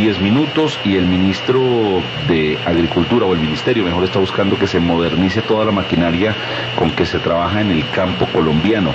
10 minutos, y el ministro de Agricultura, o el ministerio mejor, está buscando que se modernice toda la maquinaria con que se trabaja en el campo colombiano.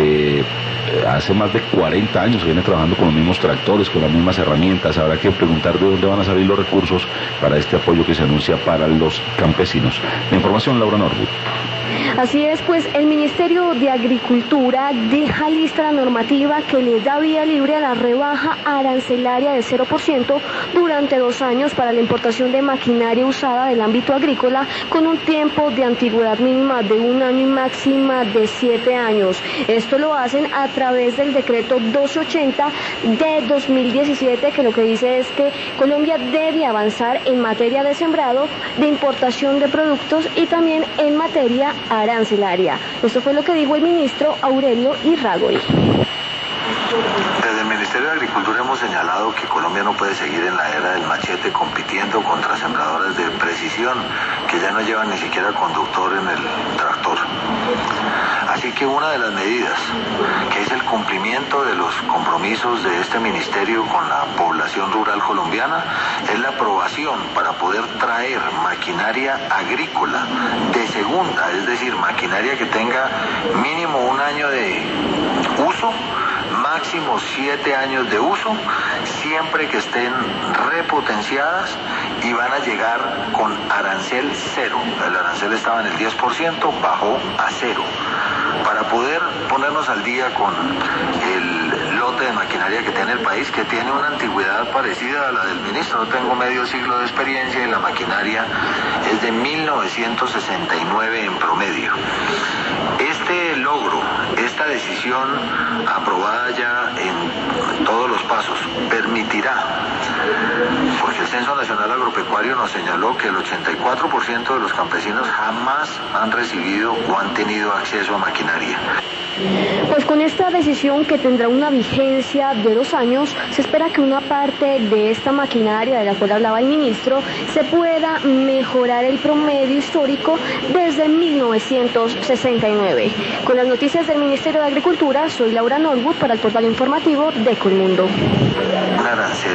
Hace más de 40 años viene trabajando con los mismos tractores, con las mismas herramientas. Habrá que preguntar de dónde van a salir los recursos para este apoyo que se anuncia para los campesinos. La información, Laura Norwood. Así es, pues el Ministerio de Agricultura deja lista la normativa que le da vía libre a la rebaja arancelaria de 0% durante 2 años para la importación de maquinaria usada del ámbito agrícola, con un tiempo de antigüedad mínima de 1 año y máxima de 7 años. Esto lo hacen a través del decreto 1280 de 2017, que lo que dice es que Colombia debe avanzar en materia de sembrado, de importación de productos y también en materia arancelaria. Esto fue lo que dijo el ministro Aurelio Irrágorri. Desde el Ministerio de Agricultura hemos señalado que Colombia no puede seguir en la era del machete compitiendo contra sembradoras de precisión que ya no llevan ni siquiera conductor en el tractor. Así que una de las medidas, que es el cumplimiento de los compromisos de este ministerio con la población rural colombiana, es la aprobación para poder traer maquinaria agrícola de segunda, es decir, maquinaria que tenga mínimo 1 año de uso, máximo 7 años de uso, siempre que estén repotenciadas, y van a llegar con arancel cero. El arancel estaba en el 10%, bajó a 0. Para poder ponernos al día con el lote de maquinaria que tiene el país, que tiene una antigüedad parecida a la del ministro. Yo tengo medio siglo de experiencia y la maquinaria es de 1969 en promedio. Este logro, esta decisión aprobada ya en todos los pasos, permitirá, porque el Censo Nacional Agropecuario nos señaló que el 84% de los campesinos jamás han recibido o han tenido acceso a maquinaria. Pues con esta decisión, que tendrá una vigencia de 2 años, se espera que una parte de esta maquinaria de la cual hablaba el ministro se pueda mejorar el promedio histórico desde 1969. Con las noticias del Ministerio de Agricultura, soy Laura Norwood para el portal informativo de Colmundo.